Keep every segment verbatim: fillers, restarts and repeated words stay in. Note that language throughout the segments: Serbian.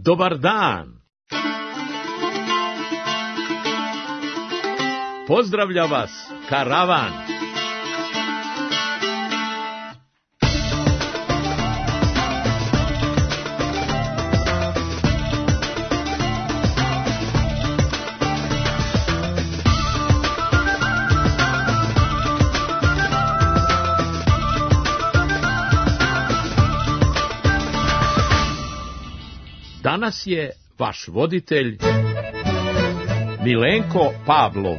Dobar dan! Pozdravlja vas karavan! Danas je vaš voditelj Milenko Pavlov.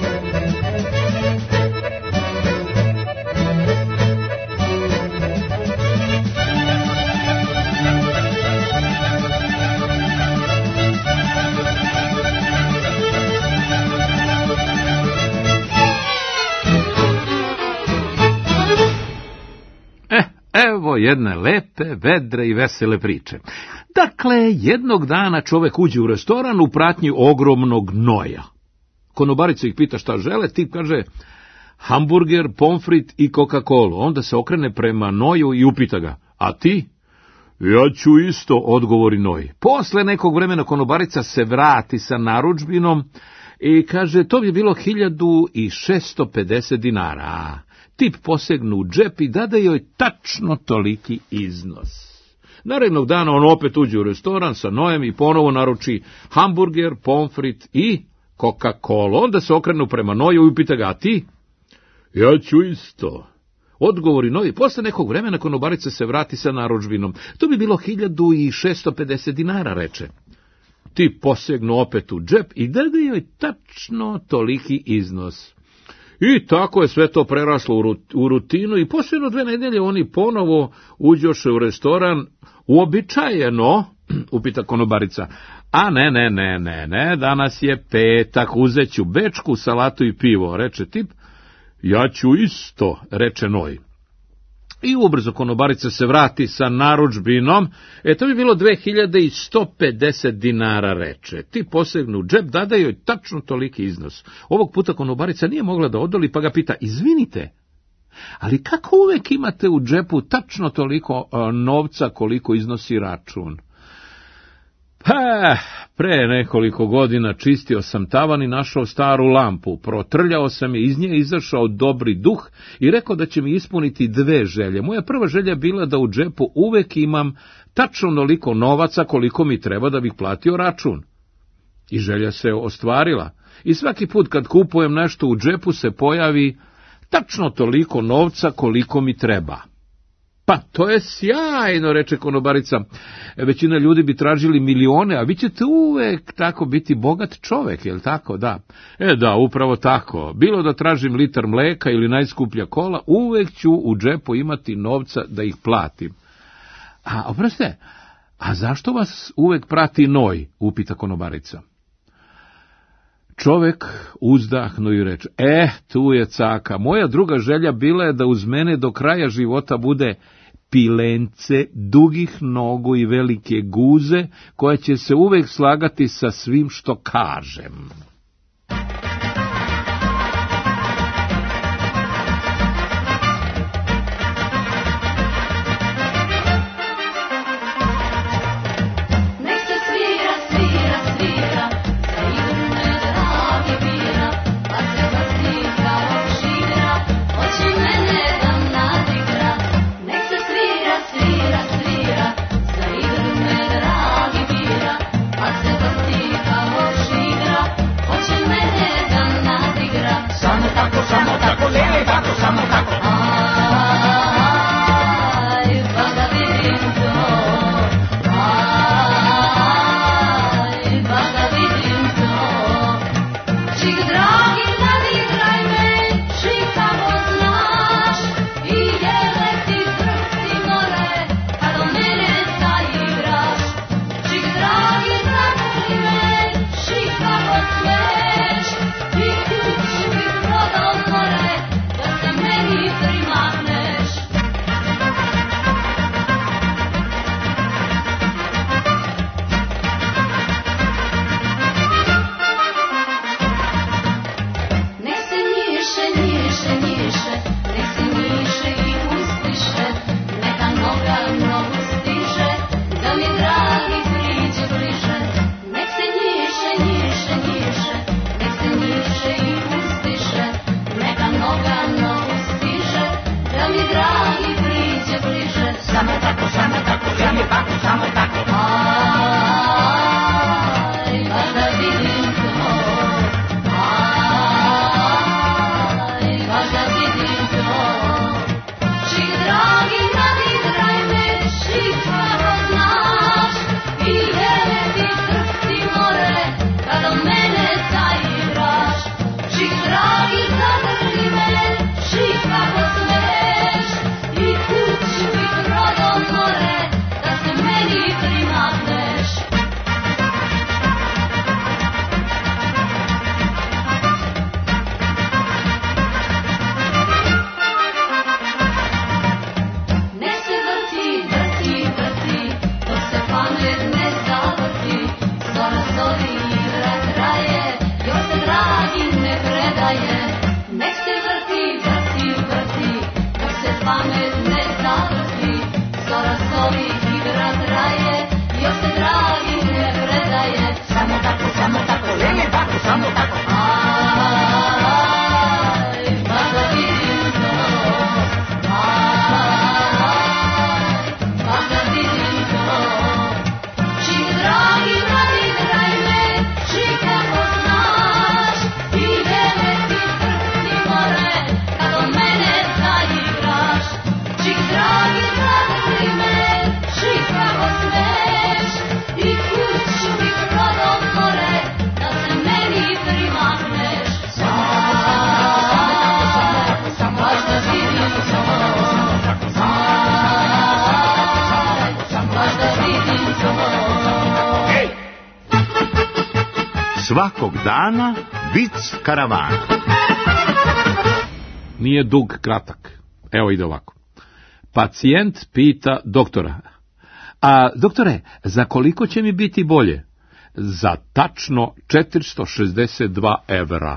Eh, evo jedne lepe, vedre i vesele priče. Dakle, jednog dana čovek uđe u restoran u pratnji ogromnog noja. Konobarica ih pita šta žele, tip kaže hamburger, pomfrit i Coca-Colu. Onda se okrene prema noju i upita ga, a ti? Ja ću isto, odgovori noj. Posle nekog vremena konobarica se vrati sa narudžbinom i kaže, to bi bilo hiljadu šesto pedeset dinara. Tip posegnu u džep i dade joj tačno toliki iznos. Narednog dana on opet uđe u restoran sa nojem i ponovo naruči hamburger, pomfrit i Coca-Cola. Onda se okrenu prema noju i upita ga, a ti? Ja ću isto, odgovori noj. Posle nekog vremena konobarica se vrati sa narudžbinom. To bi bilo hiljadu šesto pedeset dinara, reče. Ti posegnu opet u džep i dade joj tačno toliki iznos. I tako je sve to preraslo u rutinu i posljedno dve nedelje oni ponovo uđoše u restoran. Uobičajeno, upita konobarica, a ne, ne, ne, ne, ne, danas je petak, uzet ću bečku, salatu i pivo, reče tip. Ja ću isto, reče noj. I ubrzo konobarica se vrati sa narudžbinom, e to bi bilo dve hiljade sto pedeset dinara, reče. Ti posegnu u džep, dade joj tačno toliki iznos. Ovog puta konobarica nije mogla da odoli, pa ga pita, izvinite, ali kako uvek imate u džepu tačno toliko a, novca koliko iznosi račun? Pa, pre nekoliko godina čistio sam tavan i našao staru lampu, protrljao sam je, iz nje izašao dobri duh i rekao da će mi ispuniti dve želje. Moja prva želja bila da u džepu uvek imam tačno onoliko novaca koliko mi treba da bih platio račun. I želja se ostvarila. I svaki put kad kupujem nešto u džepu se pojavi tačno toliko novca koliko mi treba. Pa, to je sjajno, reče konobarica. Većina ljudi bi tražili milione, a vi ćete uvek tako biti bogat čovek, je li tako? Da. E da, upravo tako. Bilo da tražim litar mleka ili najskuplja kola, uvek ću u džepu imati novca da ih platim. A, oprostite, a zašto vas uvek prati noj, upita konobarica. Čovek uzdahnu i reče, eh, tu je caka, moja druga želja bila je da uz mene do kraja života bude pilence, dugih nogu i velike guze, koja će se uvek slagati sa svim što kažem. dragi ne predaje. Samo tako, samo tako, lege tako, samo tako. Aj, baš da vidim to. Aj, baš da vidim to. Čik dragi, dragi, dragi me, čik kako znaš, i veliki prsti more, kad o mene zaigraš. Čik dragi, dragi me, čik kako smeš, i kuću i brodom more, da se meni primakneš. Samo tako, samo tako, samo tako, baš da vidim to. Baš da vidim to. Svakog dana vic karavana. Nije dug kratak. Evo ide ovako. Pacijent pita doktora: a doktore, za koliko će mi biti bolje? Za tačno četiristo šezdeset dva evra.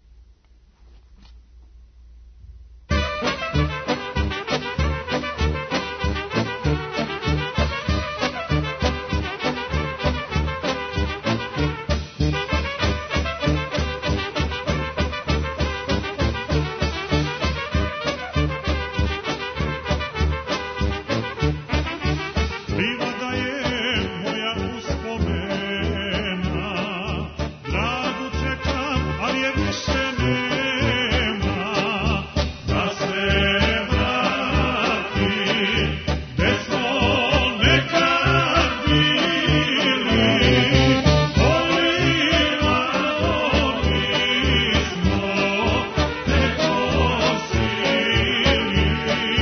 Livada je moja uspomena, dragu čekam, ali je više nema. Da se vrati, gde smo nekad bili, polivanovi smo neko sili.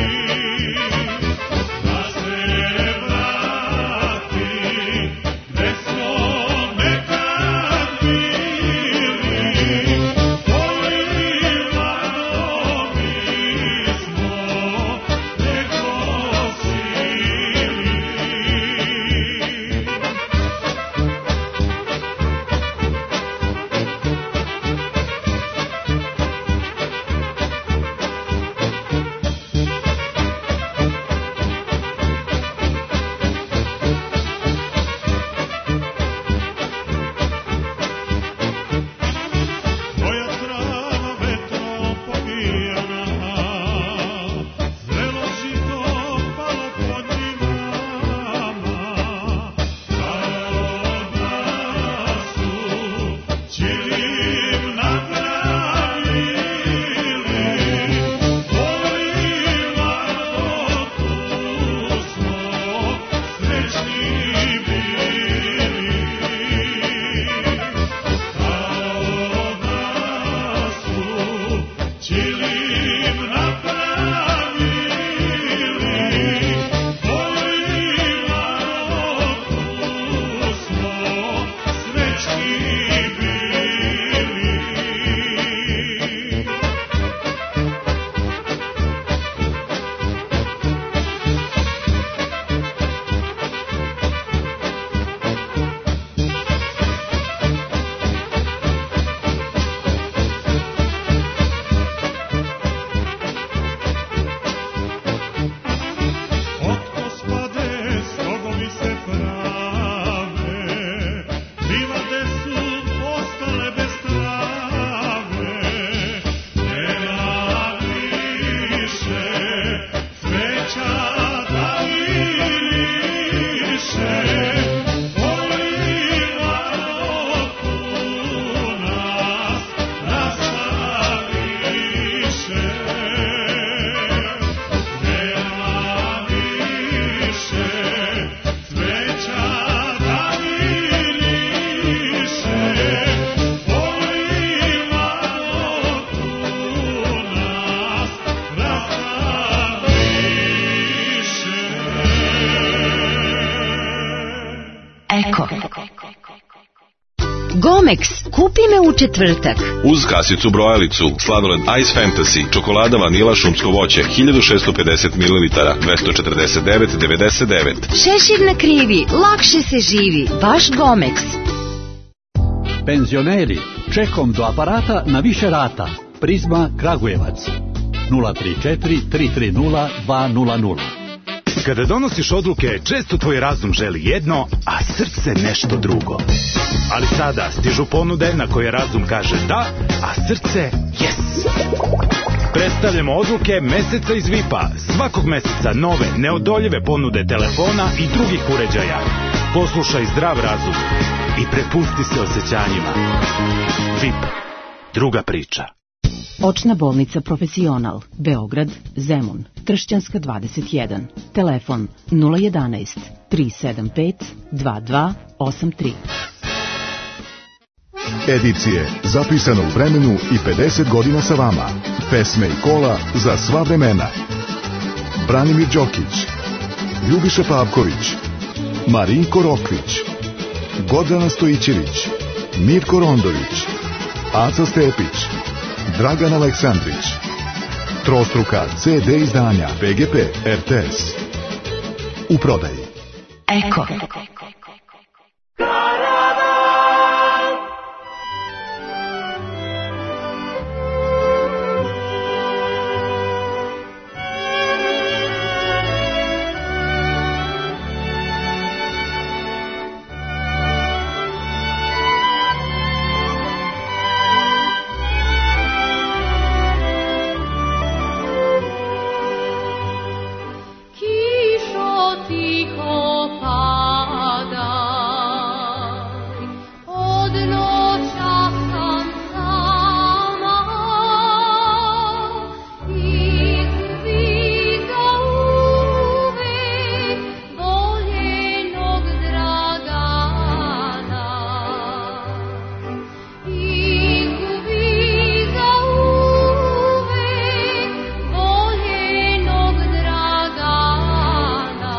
Da se vrati, gde smo nekad bili, polivanovi smo neko sili. Moja trava vetrom pobijana, zrelo žito palo pod njivama. Kao da su čilim napravili, polivano tu smo srećni bili. Kao da su čilim napravili, polivano tu smo srećni bili. Otko spade, strogovi se prave, livade su ostale bez trave. Nema više cveća da miriše, polivano tu nas rastaviše. Nema više cveća da miriše, polivano tu nas rastaviše. Eko. Gomex, kupi me u četvrtak. Uz kasicu brojalicu, sladoled Ice Fantasy, čokolada vanila šumsko voće, hiljadu šessto pedeset mililitara, dvesta četrdeset devet devedeset devet. Šešir na krivi, lakše se živi, baš Gomex. Penzioneri, čekom do aparata na više rata. Prizma Kragujevac. nula tri četiri tri tri nula dva nula nula. Kada donosiš odluke, često tvoj razum želi jedno, a srce nešto drugo. Ali sada stižu ponude na koje razum kaže da, a srce yes. Predstavljamo odluke meseca iz V I P-a. Svakog meseca nove, neodoljive ponude telefona i drugih uređaja. Poslušaj zdrav razum i prepusti se osjećanjima. V I P. Druga priča. Očna bolnica Profesional, Beograd, Zemun, Tršćanska dvadeset jedan. Telefon nula jedanaest tri sedam pet dva dva osam tri. Edicije zapisano u vremenu i pedeset godina sa vama. Pesme i kola za sva vremena. Branimir Đokić, Ljubiša Pavković, Marinko Rokvić, Gordana Stojićević, Mirko Rondović, Aca Stepić, Dragan Aleksandrić. Trostruka ce de izdanja P G P R T S. U prodaji. Eko. Kišo tiho pada, od noća sam sama, izvi zauvek voljenog Dragana. Izvi zauvek voljenog Dragana.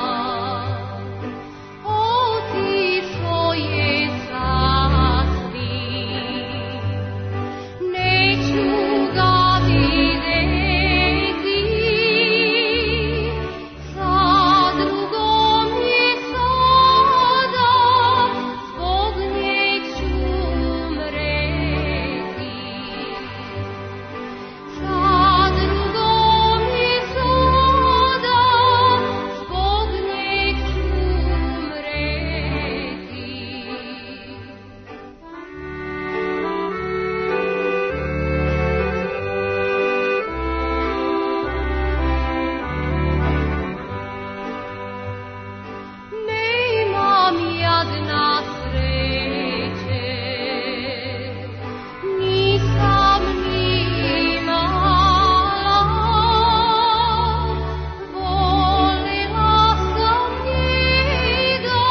Otišo je sasvim, neću ga videti, sa drugom je sada, zbog nje ću umreti. Sa drugom je sada, zbog nje ću umreti. Nemam jadna sreće, nisam ni imala, volela sam njega,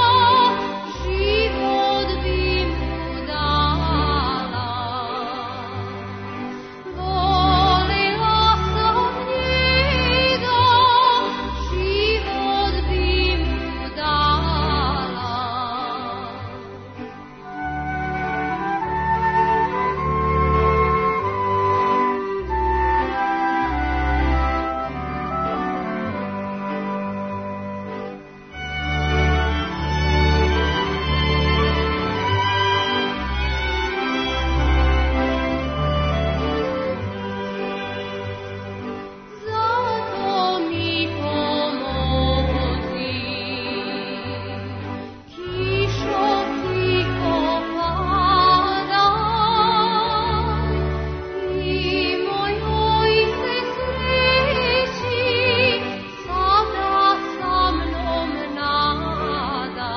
život bi mu dala. Volela sam njega, život bi mu dala. Zato mi pomozi, kišo tiho pada, i mojoj se sreći sada sa mnom nada.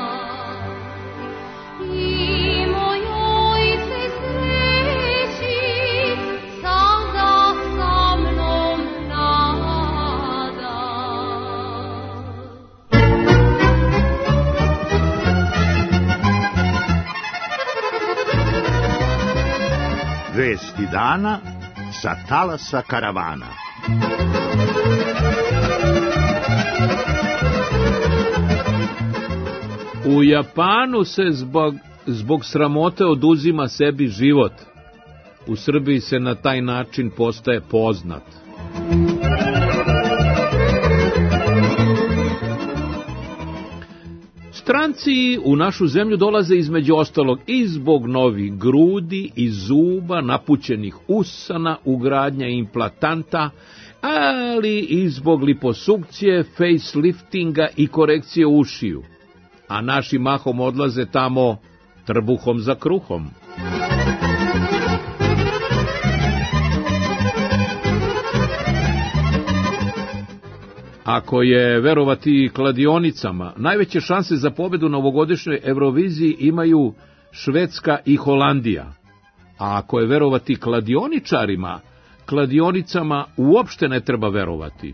I mojoj se sreći sada sa mnom nada. Vesti dana sa talasa karavana. U Japanu se zbog, zbog sramote oduzima sebi život. U Srbiji se na taj način postaje poznat. Stranci u našu zemlju dolaze između ostalog i zbog novih grudi i zuba, napućenih usana, ugradnja implantanta ali i zbog liposukcije, faceliftinga i korekcije ušiju, a naši mahom odlaze tamo trbuhom za kruhom. Ako je verovati kladionicama, najveće šanse za pobedu na ovogodišnjoj Euroviziji imaju Švedska i Holandija. A ako je verovati kladioničarima, kladionicama uopšte ne treba verovati.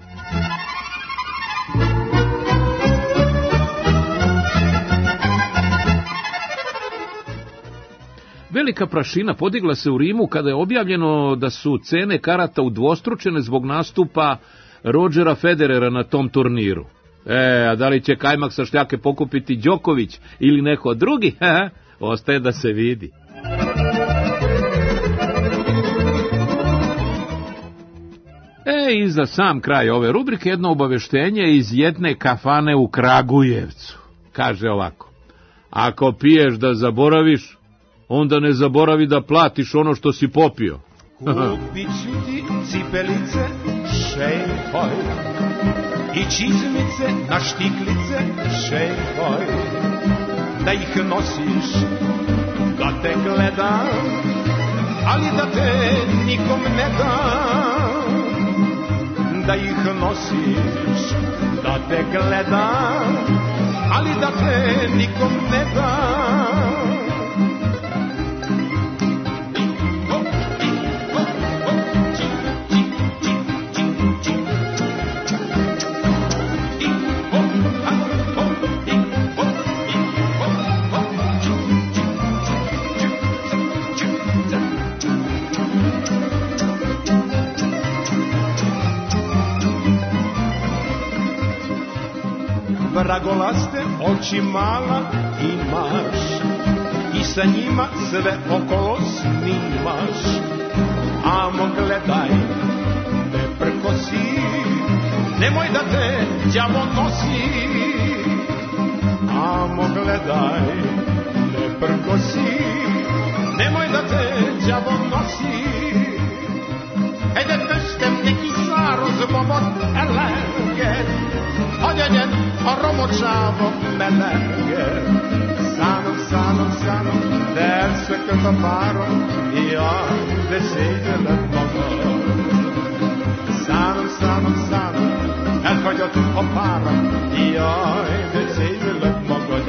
Velika prašina podigla se u Rimu kada je objavljeno da su cene karata udvostručene zbog nastupa Rodgera Federera na tom turniru. E, a da li će kajmak sa šljake pokupiti Đoković ili neko drugi? Ha, ostaje da se vidi. E, i za sam kraj ove rubrike jedno obaveštenje iz jedne kafane u Kragujevcu. Kaže ovako: ako piješ da zaboraviš, onda ne zaboravi da platiš ono što si popio. Kupit ću ti cipelice, šejhoj, i čizmice na štiklice, šejhoj, da ih nosiš, da te gledam, ali da te nikom ne dam. Da ih nosiš, da te gledam, ali da te nikom ne dam. Vragolaste oči mala imaš i sa njima sve okolo snimaš. Amo gledaj, ne prkosi, nemoj da te đavo nosi. Amo gledaj, ne prkosi, nemoj da te đavo nosi. Ede peštem neki saroz momot elenget, odjeđen romočavo melenge. Sano, sano, sano, terse këto paro, i ande sejtele mogo. Sano, sano, sano, el hagyott a pára, i ande sejtele mogo.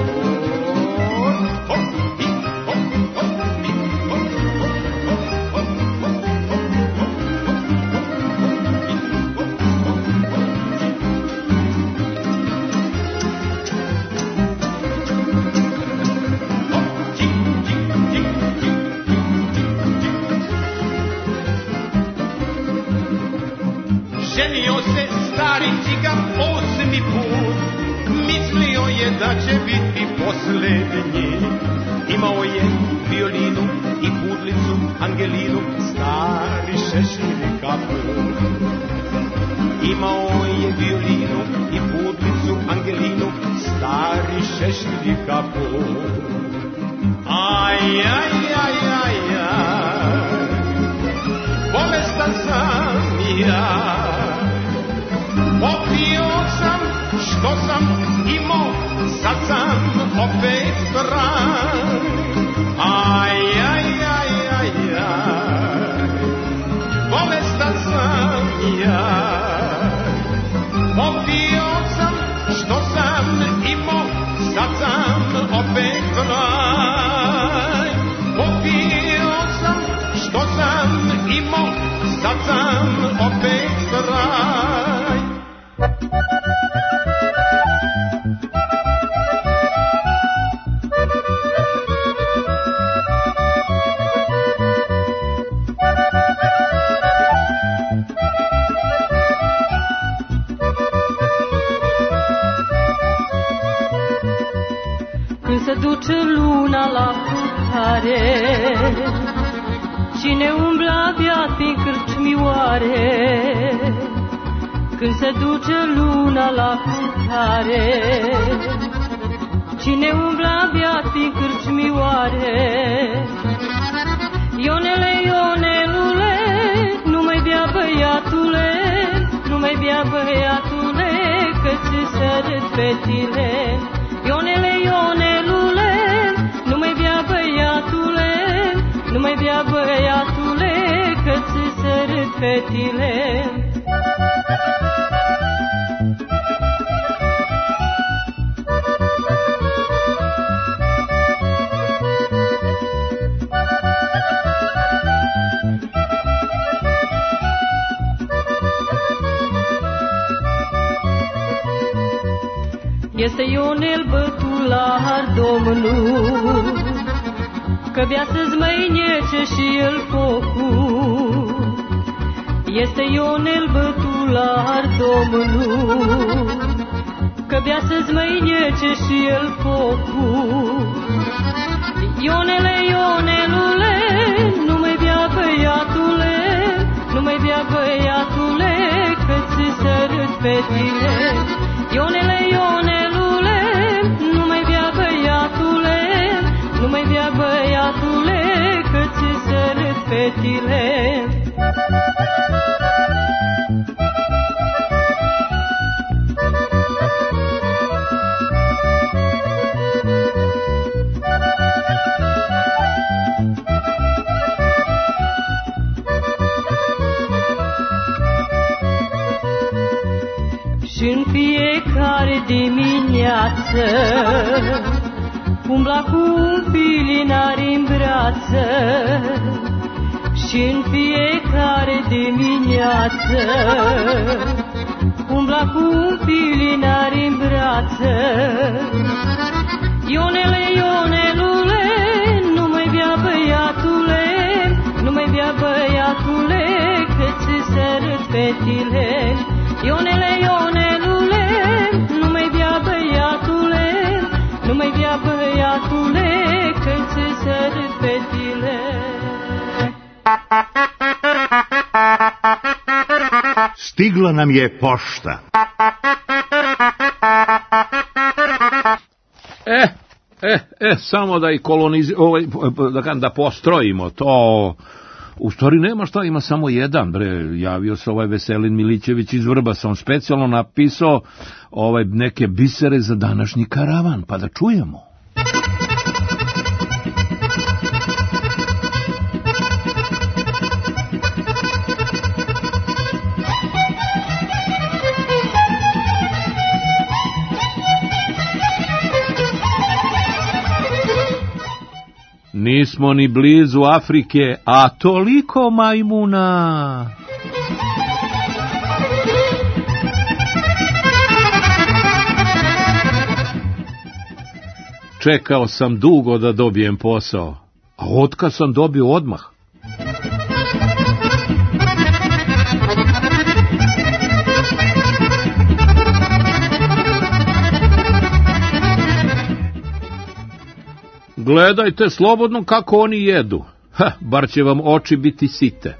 Ženio se stari cigan osmi put, mislio je da će biti poslednji. Imao je violinu i pudlicu Angelinu, stari šešir i kaput. Imao je violinu i pudlicu Angelinu, stari šešir i kaput. Aj, aj, aj, aj, aj, bolestan sam ja. Popio sam što sam imao, sad sam opet zdrav. Aj, aj, aj, aj, aj, bolestan sam ja. Popio sam što sam imao, sad sam opet zdrav. Popio sam što sam imao, sad sam opet zdrav. Când se duce luna la cântare, cine umbla beat prin cârciumioare. Când se duce luna la cântare, cine umbla beat prin cârciumioare. Ionele, Ionelule, nu mai bea băiatule, fetile. Ionele, Ionelule, nu mai bea băiatule, nu mai bea băiatule, că ți se râd fetile. Este Ionel bătular, domnul, că bea să-ți măinece și el focul. Este Ionel bătular, domnul, că bea să-ți măinece și el focul. Ionele, Ionelule, nu mai bea băiatule, nu mai bea băiatule, că ți se râd fetile. Ionele, Ionelule, nu mai bea băiatule, nu mai bea băiatule, că ți se râd fetile. Și-n fiecare dimineață umbla cu un filinar în brață. Și-n fiecare dimineață umbla cu un filinar în brață. Ionele, Ionelule, nu mai bea băiatule, nu mai bea băiatule, că ți se râd fetile. Ionele, Ionelule, nu mai bea băiatule, nu mai bea băiatule, că ți se râd fetile. Stigla nam je pošta. E, e, e, samo da i koloniz... ovaj, da, kažem, da postrojimo to. U stvari nema šta, ima samo jedan, bre, javio se ovaj Veselin Milićević iz Vrbasa, on specijalno napisao ovaj neke bisere za današnji karavan, pa da čujemo. Nismo ni blizu Afrike, a toliko majmuna. Čekao sam dugo da dobijem posao, a otkaz sam dobio odmah. Gledajte slobodno kako oni jedu. Ha, bar će vam oči biti site.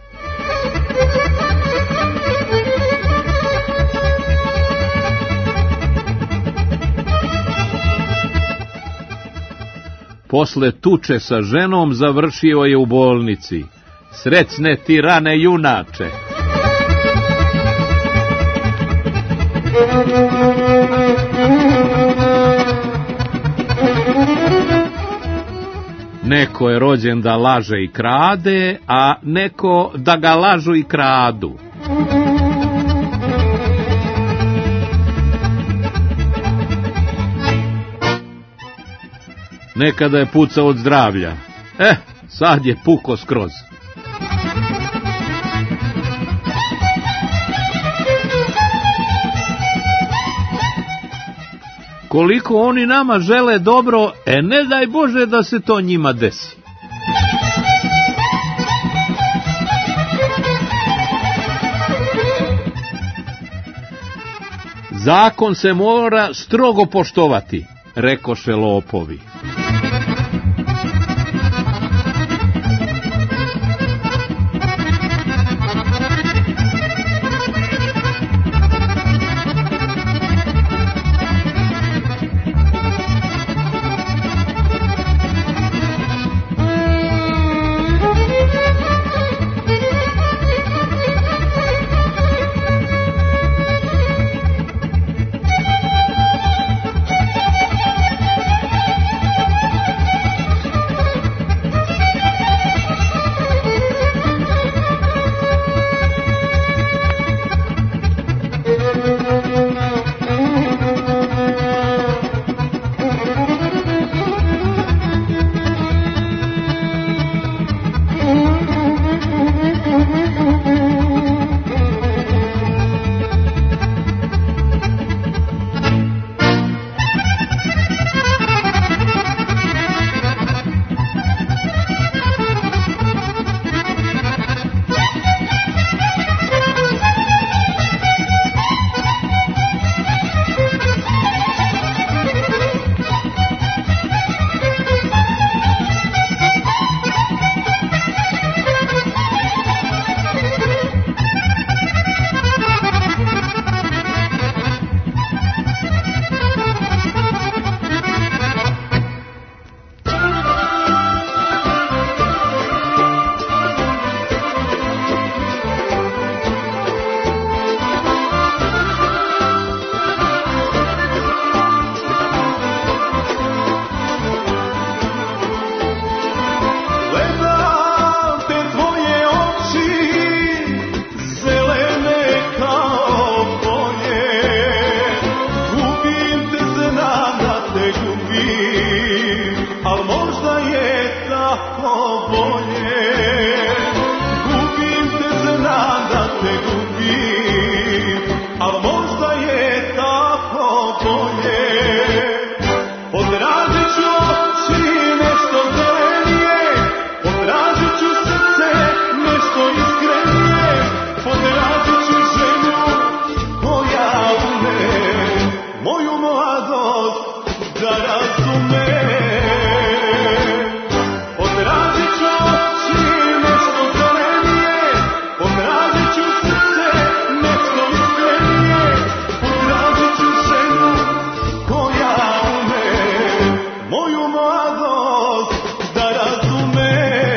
Posle tuče sa ženom završio je u bolnici. Srećne ti rane, junače. Neko je rođen da laže i krade, a neko da ga lažu i kradu. Nekada je pucao od zdravlja. Eh, sad je puko skroz. Koliko oni nama žele dobro, e ne daj Bože da se to njima desi. Zakon se mora strogo poštovati, rekoše lopovi. tako bolje. Gubim te, znam da te gubim, al možda je tako bolje. Potražit ću oči nešto zelenije, potražit ću srce nešto iskrenije, potražit ću ženu koja ume moju mladost da razume. Potražit ću oči nešto zelenije, potražit ću srce nešto iskrenije, potražit ću ženu koja ume moju mladost da razume.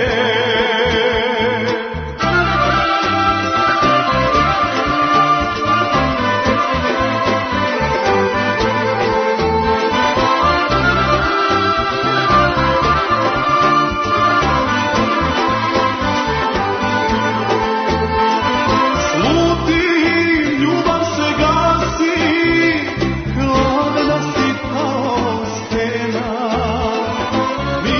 Slutim, ljubav se gasi, hladna si kao stena. Mi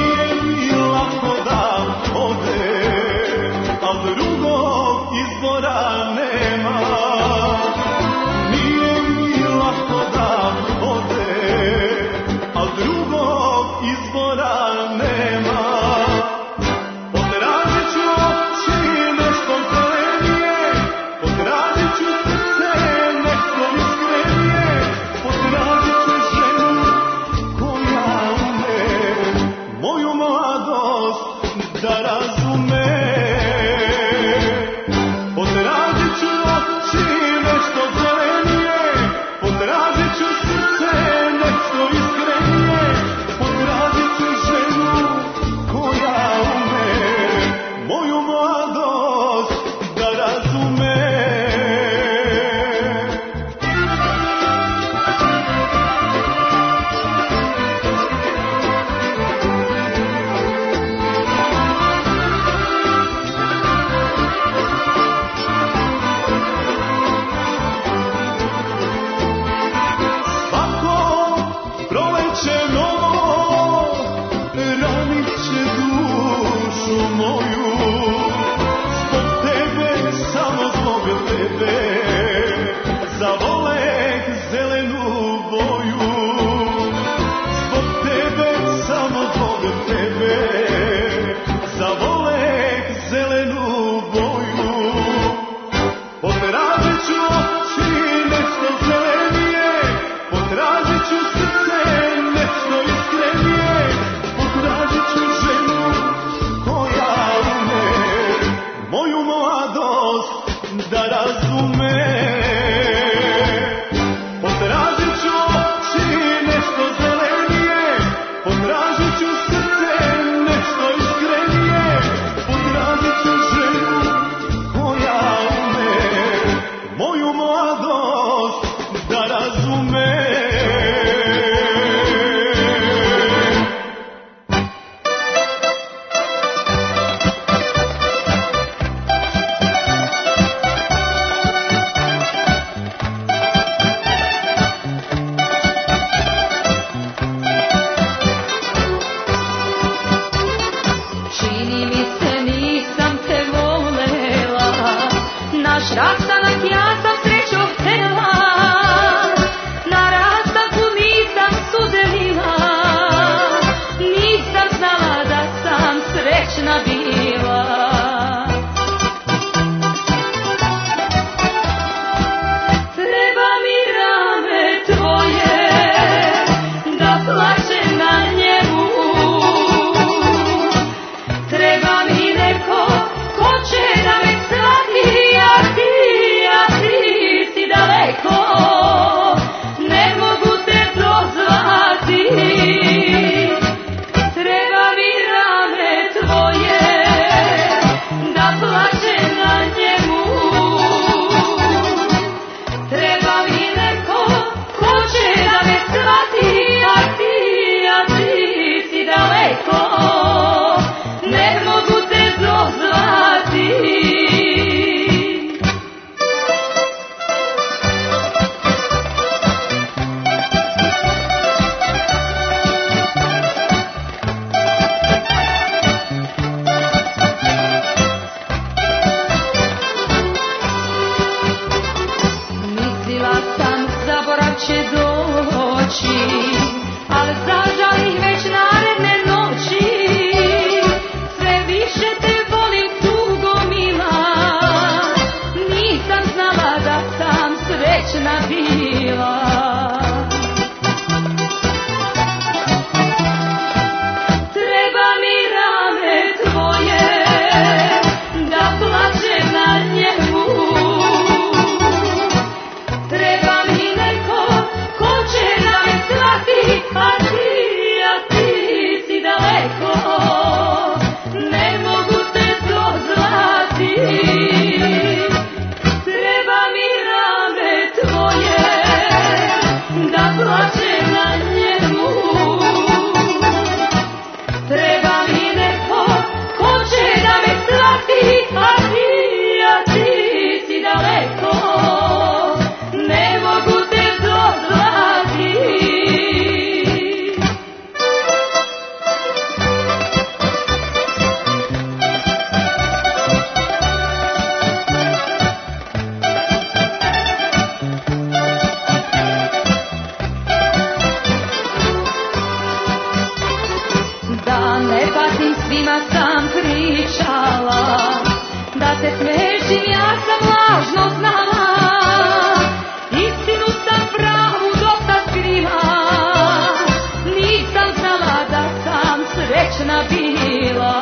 svima sam pričala, da te smešim ja sam lažno znala, istinu sam pravu dok ta skriva, nisam znala da sam srećna bila.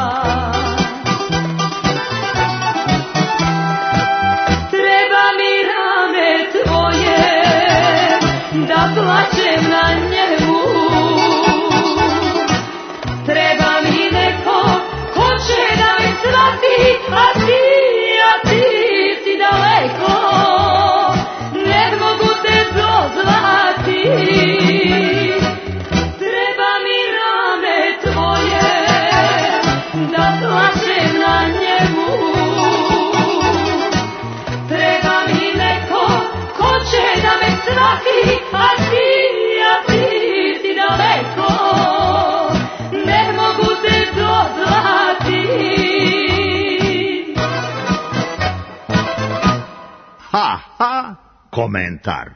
Treba mi rame tvoje, da plačem na njemu, treba mi neko ko će da me shvati, a ti, a ti si daleko, ne mogu te dozvati. Treba mi rame tvoje, da plačem na njemu, treba mi neko ko će da me shvati, a ti, a ti si daleko, ne mogu te dozvati. Ha, ha, komentar.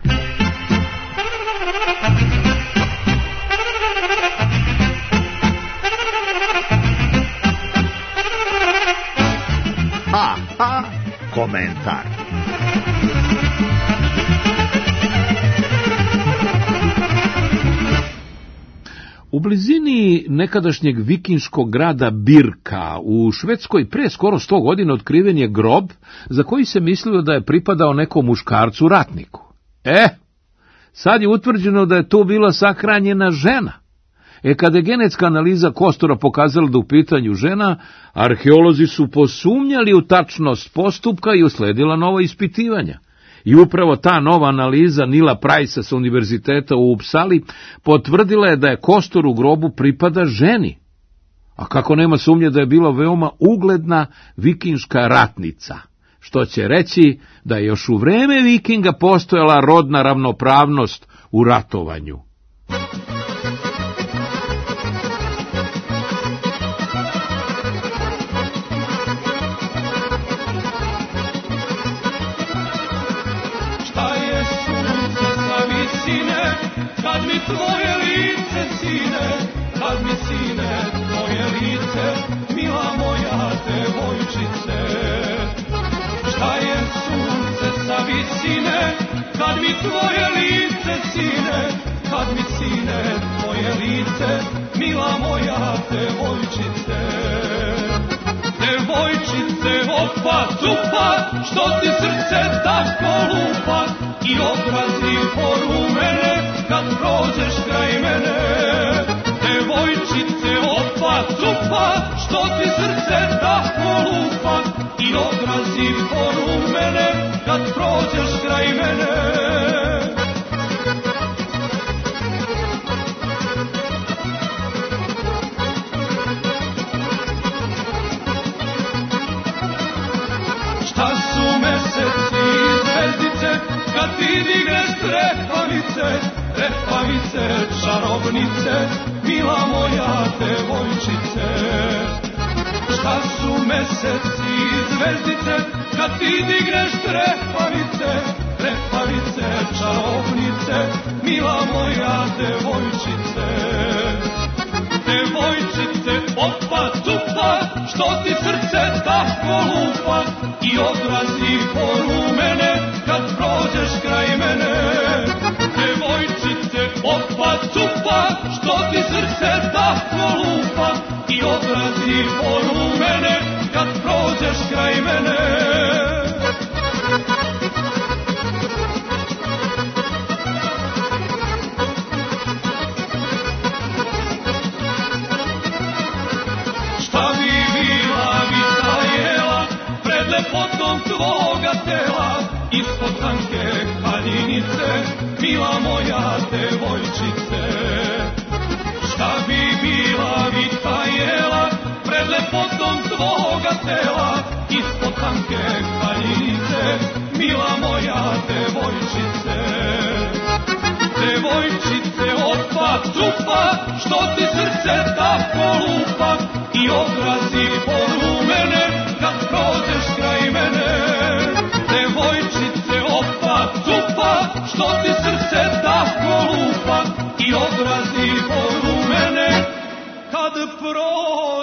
Ha, ha, komentar. U blizini nekadašnjeg vikinškog grada Birka u Švedskoj pre skoro sto godina otkriven je grob za koji se mislilo da je pripadao nekom muškarcu ratniku. E, sad je utvrđeno da je tu bila sahranjena žena. E, kada je genetska analiza kostura pokazala da u pitanju žena, arheolozi su posumnjali u tačnost postupka i usledila nova ispitivanja. I upravo ta nova analiza Nila Price sa univerziteta u Upsali potvrdila je da je kostur u grobu pripada ženi. A kako nema sumnje da je bila veoma ugledna vikinška ratnica, što će reći da je još u vreme vikinga postojala rodna ravnopravnost u ratovanju. Kad mi tvoje lice sine, kad mi sine tvoje lice, mila moja devojčice. Šta je sunce sa visine, kad mi tvoje lice sine, kad mi sine tvoje lice, mila moja devojčice. Devojčice, opa, cupa, što ti srce tako lupa i odrazi porumene kad prođeš kraj mene. Devojčice, opa, cupa, što ti srce tako lupa i odrazi porumene kad prođeš kraj mene. Šta su meseci i zvezdice kad ti digneš trepavice, trepavice, čarobnice, mila moja devojčice. Šta su meseci i zvezdice kad ti digneš trepavice, trepavice, čarobnice, mila moja devojčice. Devojčice, opa, cupa, što ti srce tako lupa i odrazi porumene kad prođeš kraj mene. Devojčice, opa, cupa, što ti srce tako lupa i odrazi porumene kad prođeš kraj mene. Potom tvoga tela, ispod tanke haljinice, mila moja devojčice. Šta bi bila vita jela, pred lepotom tvoga tela, ispod tanke haljinice, mila moja devojčice. Devojčice, opa, cupa, što ti srce tako lupa i odrazi porumene kad prođeš kraj mene. Devojčice, opa, cupa, što ti srce tako lupa i odrazi porumene kad prođeš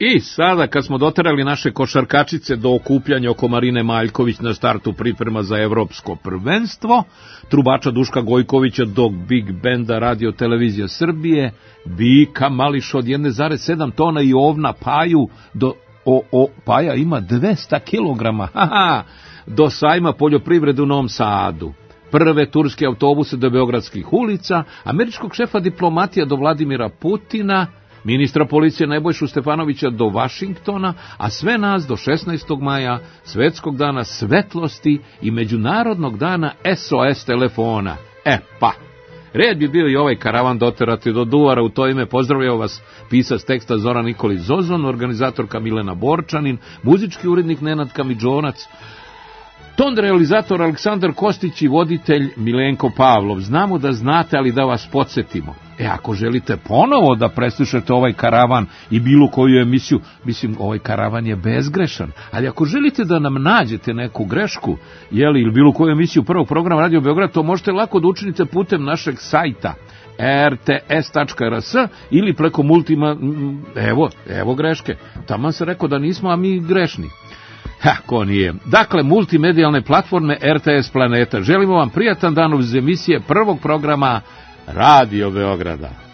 I sada, kad smo doterali naše košarkačice do okupljanja oko Marine Maljković na startu priprema za evropsko prvenstvo, trubača Duška Gojkovića do Big Benda Radio Televizija Srbije, bika Mališ od jedan zarez sedam tona i ovna Paju do... O, o, Paja ima dvesta kilograma, haha, do sajma poljoprivrede u Novom Sadu, prve turske autobuse do beogradskih ulica, američkog šefa diplomatija do Vladimira Putina, ministra policije Nebojšu Stefanovića do Vašingtona, a sve nas do šesnaestog maja, Svetskog dana svetlosti i Međunarodnog dana S O S telefona. E pa, red bi bio i ovaj karavan doterati do Duvara. U to ime pozdravljao vas pisac teksta Zoran Nikolić Zozon, organizatorka Milena Borčanin, muzički urednik Nenad Kamidžonac, ton realizator Aleksandar Kostić i voditelj Milenko Pavlov. Znamo da znate, ali da vas podsjetimo. E, ako želite ponovo da preslušate ovaj karavan i bilo koju emisiju, mislim, ovaj karavan je bezgrešan, ali ako želite da nam nađete neku grešku, jeli, ili bilo koju emisiju prvog programa Radio Beograd, to možete lako da učinite putem našeg sajta er te es tačka er es ili preko multima, evo, evo greške. Tamo se rekao da nismo, a mi grešni. Ha, ko nije. Dakle, multimedijalne platforme er te es Planeta. Želimo vam prijatan dan uz emisije prvog programa Radio Beograda.